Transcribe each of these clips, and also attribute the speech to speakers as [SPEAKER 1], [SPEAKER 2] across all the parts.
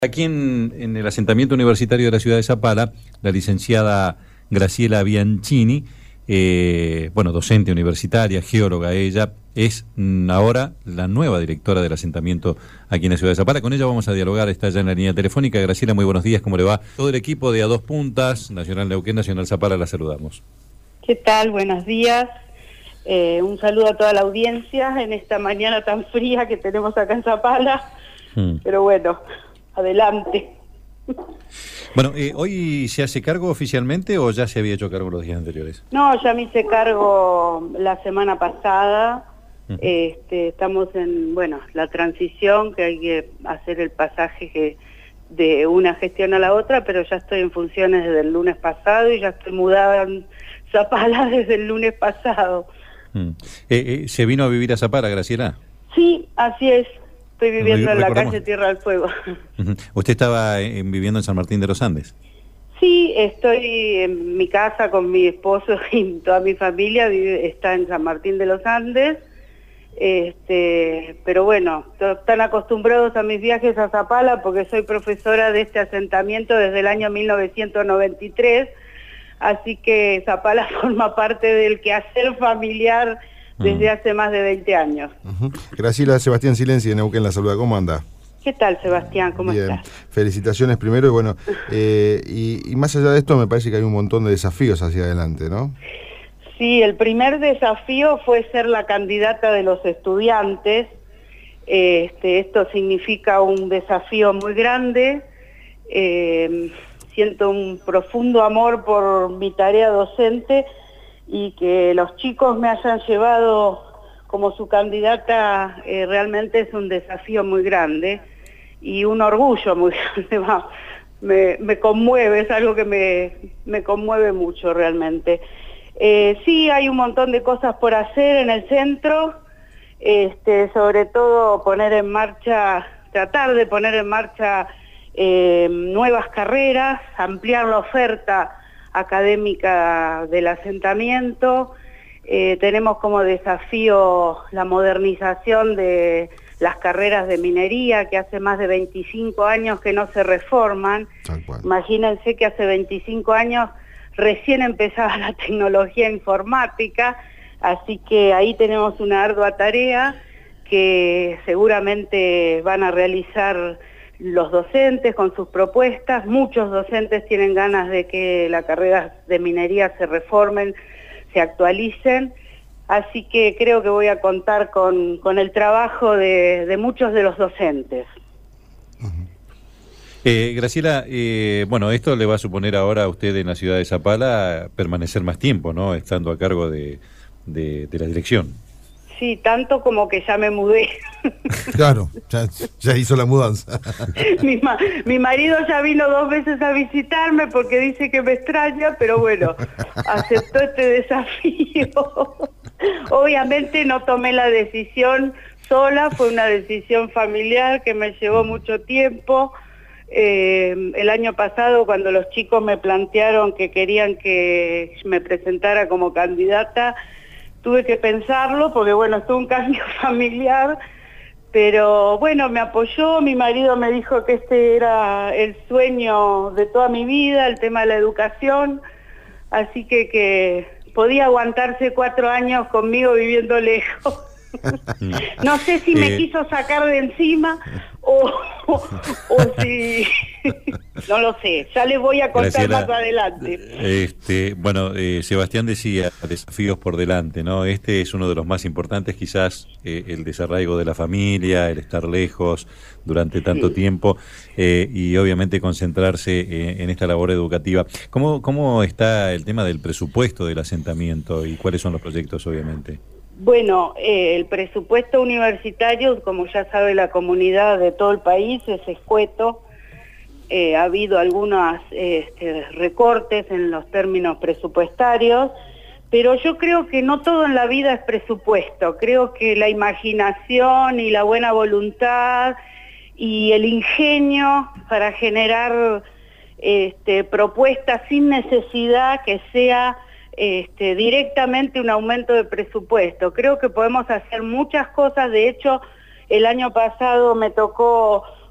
[SPEAKER 1] Aquí en el asentamiento universitario de la ciudad de Zapala, la licenciada Graciela Bianchini, docente universitaria, geóloga ella, es ahora la nueva directora del asentamiento aquí en la ciudad de Zapala. Con ella vamos a dialogar, está ya en la línea telefónica. Graciela, muy buenos días, ¿cómo le va? Todo el equipo de A Dos Puntas, Nacional Neuquén, Nacional Zapala, la saludamos.
[SPEAKER 2] ¿Qué tal? Buenos días. Un saludo a toda la audiencia en esta mañana tan fría que tenemos acá en Zapala. Pero bueno, adelante.
[SPEAKER 1] Bueno, ¿hoy se hace cargo oficialmente o ya se había hecho cargo los días anteriores?
[SPEAKER 2] No, ya me hice cargo la semana pasada. Estamos en, la transición, que hay que hacer el pasaje de una gestión a la otra, pero ya estoy en funciones desde el lunes pasado y ya estoy mudada en Zapala desde el lunes pasado.
[SPEAKER 1] ¿Se vino a vivir a Zapala, Graciela?
[SPEAKER 2] Sí, así es. Estoy viviendo en la calle Tierra del Fuego.
[SPEAKER 1] ¿Usted estaba viviendo en San Martín de los Andes?
[SPEAKER 2] Sí, estoy en mi casa con mi esposo y toda mi familia está en San Martín de los Andes. Pero bueno, están acostumbrados a mis viajes a Zapala porque soy profesora de este asentamiento desde el año 1993, así que Zapala forma parte del quehacer familiar desde hace más de 20 años.
[SPEAKER 3] Graciela, Sebastián Silenzi de Neuquén la saluda. ¿Cómo anda?
[SPEAKER 2] ¿Qué tal, Sebastián? ¿Cómo estás?
[SPEAKER 3] Felicitaciones primero y más allá de esto me parece que hay un montón de desafíos hacia adelante, ¿no?
[SPEAKER 2] Sí, el primer desafío fue ser la candidata de los estudiantes. Esto significa un desafío muy grande. Siento un profundo amor por mi tarea docente y que los chicos me hayan llevado como su candidata realmente es un desafío muy grande y un orgullo muy grande. Me conmueve, es algo que me conmueve mucho realmente. Sí, hay un montón de cosas por hacer en el centro, sobre todo tratar de poner en marcha nuevas carreras, ampliar la oferta académica del asentamiento. Tenemos como desafío la modernización de las carreras de minería, que hace más de 25 años que no se reforman. Imagínense que hace 25 años recién empezaba la tecnología informática, así que ahí tenemos una ardua tarea que seguramente van a realizar los docentes con sus propuestas. Muchos docentes tienen ganas de que las carreras de minería se reformen, se actualicen, así que creo que voy a contar con el trabajo de muchos de los docentes.
[SPEAKER 1] Graciela, esto le va a suponer ahora a usted en la ciudad de Zapala permanecer más tiempo, ¿no? Estando a cargo de la dirección.
[SPEAKER 2] Sí, tanto como que ya me mudé.
[SPEAKER 3] Claro, ya hizo la mudanza.
[SPEAKER 2] Mi marido ya vino 2 veces a visitarme porque dice que me extraña, pero bueno, aceptó este desafío. Obviamente no tomé la decisión sola, fue una decisión familiar que me llevó mucho tiempo. El año pasado, cuando los chicos me plantearon que querían que me presentara como candidata, tuve que pensarlo porque estuvo un cambio familiar, pero me apoyó. Mi marido me dijo que este era el sueño de toda mi vida, el tema de la educación, así que podía aguantarse 4 años conmigo viviendo lejos. No sé si me quiso sacar de encima o si... No lo sé, ya les voy a contar
[SPEAKER 1] Graciela,
[SPEAKER 2] más adelante.
[SPEAKER 1] Sebastián decía, desafíos por delante, ¿no? Este es uno de los más importantes, quizás el desarraigo de la familia, el estar lejos durante tanto tiempo y obviamente concentrarse en esta labor educativa. ¿Cómo está el tema del presupuesto del asentamiento y cuáles son los proyectos, obviamente?
[SPEAKER 2] Bueno, el presupuesto universitario, como ya sabe la comunidad de todo el país, es escueto. Ha habido algunos recortes en los términos presupuestarios, pero yo creo que no todo en la vida es presupuesto. Creo que la imaginación y la buena voluntad y el ingenio para generar propuestas sin necesidad que sea directamente un aumento de presupuesto. Creo que podemos hacer muchas cosas. De hecho, el año pasado me tocó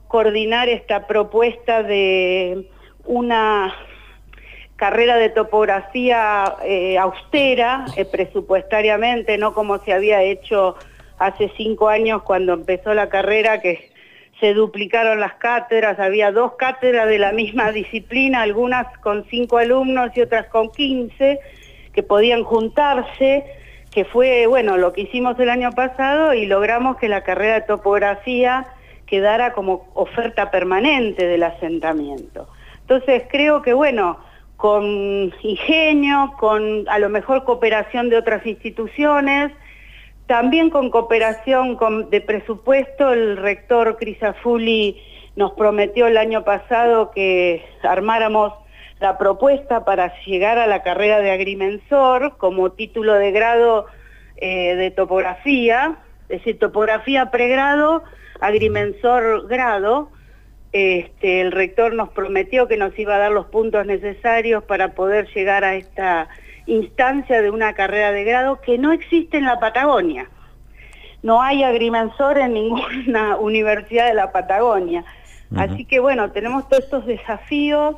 [SPEAKER 2] coordinar esta propuesta de una carrera de topografía austera presupuestariamente, no como se había hecho hace 5 años cuando empezó la carrera, que se duplicaron las cátedras, había 2 cátedras de la misma disciplina, algunas con 5 alumnos y otras con 15, que podían juntarse, que fue, bueno, lo que hicimos el año pasado, y logramos que la carrera de topografía quedara como oferta permanente del asentamiento. Entonces creo que, bueno, con ingenio, con a lo mejor cooperación de otras instituciones, también con cooperación de presupuesto, el rector Crisafulli nos prometió el año pasado que armáramos la propuesta para llegar a la carrera de agrimensor como título de grado de topografía, es decir, topografía pregrado, agrimensor grado. El rector nos prometió que nos iba a dar los puntos necesarios para poder llegar a esta instancia de una carrera de grado que no existe en la Patagonia. No hay agrimensor en ninguna universidad de la Patagonia. Así que bueno, tenemos todos estos desafíos,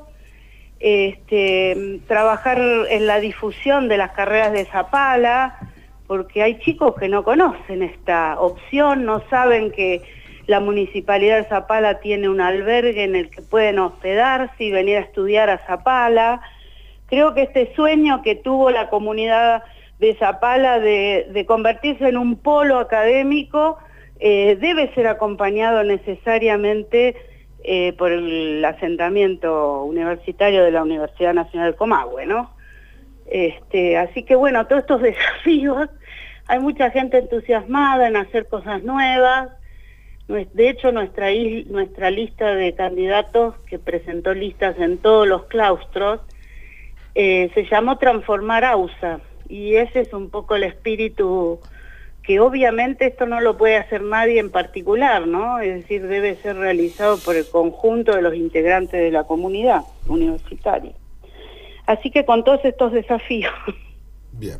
[SPEAKER 2] trabajar en la difusión de las carreras de Zapala, porque hay chicos que no conocen esta opción, no saben que la Municipalidad de Zapala tiene un albergue en el que pueden hospedarse y venir a estudiar a Zapala. Creo que este sueño que tuvo la comunidad de Zapala de convertirse en un polo académico debe ser acompañado necesariamente por el asentamiento universitario de la Universidad Nacional del Comahue, ¿no? Así que bueno, todos estos desafíos, hay mucha gente entusiasmada en hacer cosas nuevas. De hecho, nuestra lista de candidatos, que presentó listas en todos los claustros, se llamó Transformar AUSA, y ese es un poco el espíritu, que obviamente esto no lo puede hacer nadie en particular, ¿no? Es decir, debe ser realizado por el conjunto de los integrantes de la comunidad universitaria. Así que con todos estos desafíos.
[SPEAKER 3] Bien.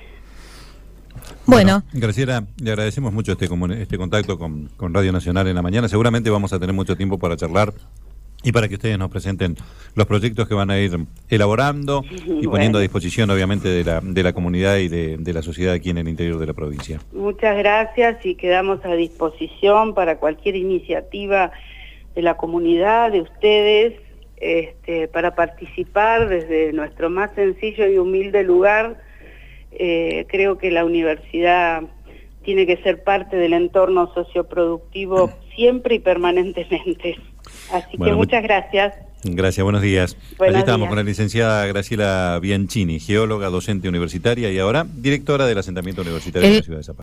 [SPEAKER 1] Bueno, Graciela, le agradecemos mucho este contacto con Radio Nacional en la mañana. Seguramente vamos a tener mucho tiempo para charlar y para que ustedes nos presenten los proyectos que van a ir elaborando y poniendo a disposición, obviamente, de la comunidad y de la sociedad aquí en el interior de la provincia.
[SPEAKER 2] Muchas gracias, y quedamos a disposición para cualquier iniciativa de la comunidad, de ustedes, para participar desde nuestro más sencillo y humilde lugar. Creo que la universidad tiene que ser parte del entorno socioproductivo siempre y permanentemente. Así que muchas gracias.
[SPEAKER 1] Gracias, buenos días. Allí estamos con la licenciada Graciela Bianchini, geóloga, docente universitaria y ahora directora del asentamiento universitario de la ciudad de Zapala.